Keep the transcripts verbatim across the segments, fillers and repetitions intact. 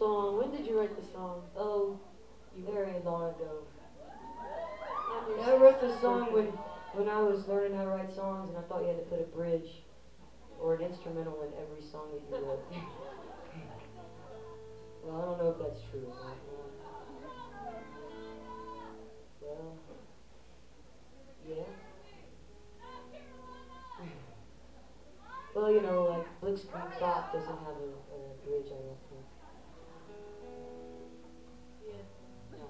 song? When did you write the song? Oh, very long ago. Not your I wrote this s- song when, when I was learning how to write songs, and I thought you had to put a bridge or an instrumental in every song that you wrote. Well, I don't know if that's true or not. Well, yeah. Well, you know, like Blitzkrieg Bop doesn't have a, a bridge, I don't think. Yeah. No.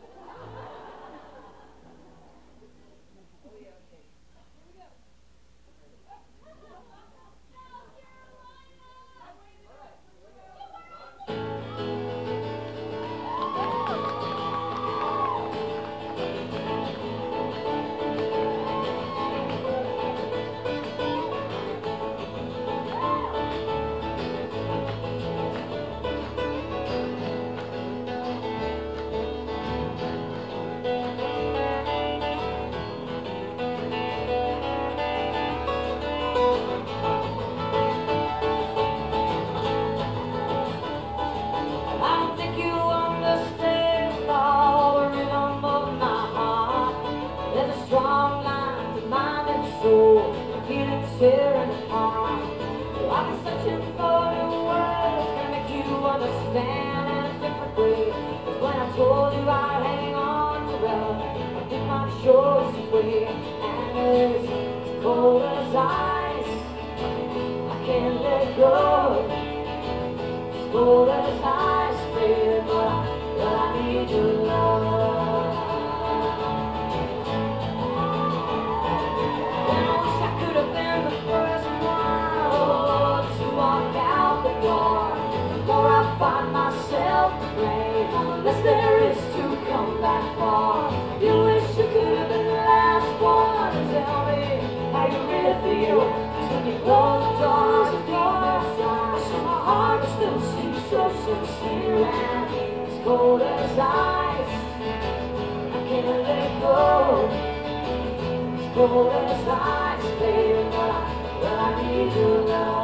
I don't think you understand the rhythm of my heart. There's a strong line to mind and soul. I feel it tearing apart. So I've been searching for new words to make you understand in a different way. 'Cause when I told you I'd hang on forever, I did my choice away. And it's as cold as ice. I can't let go. Cold as ice, baby, but I, but I need your love. And I wish I could have been the first one, oh, to walk out the door. Before I find myself to blame, unless there is to come back far. You wish you could have been the last one to tell me how you really feel. 'Cause when you close the doors and go outside, my heart still seems so sincere and as cold as ice. I can't let go. As cold as ice, baby, but I, but I need your love.